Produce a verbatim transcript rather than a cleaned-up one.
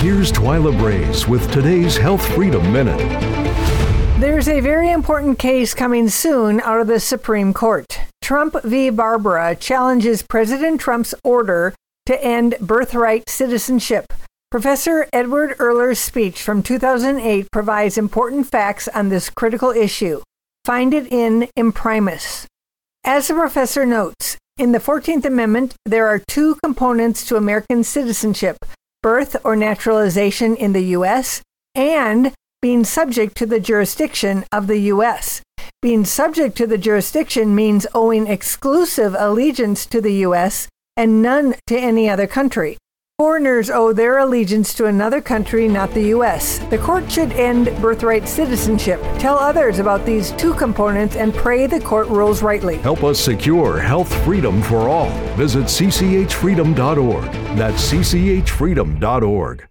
Here's Twyla Braze with today's Health Freedom Minute. There's a very important case coming soon out of the Supreme Court. Trump v. Barbara challenges President Trump's order to end birthright citizenship. Professor Edward Erler's speech from two thousand eight provides important facts on this critical issue. Find it in Imprimis. As the professor notes, in the fourteenth Amendment, there are two components to American citizenship: birth or naturalization in the U S and being subject to the jurisdiction of the U S. Being subject to the jurisdiction means owing exclusive allegiance to the U S and none to any other country. Foreigners owe their allegiance to another country, not the U S. The court should end birthright citizenship. Tell others about these two components and pray the court rules rightly. Help us secure health freedom for all. Visit c c h freedom dot org. That's c c h freedom dot org.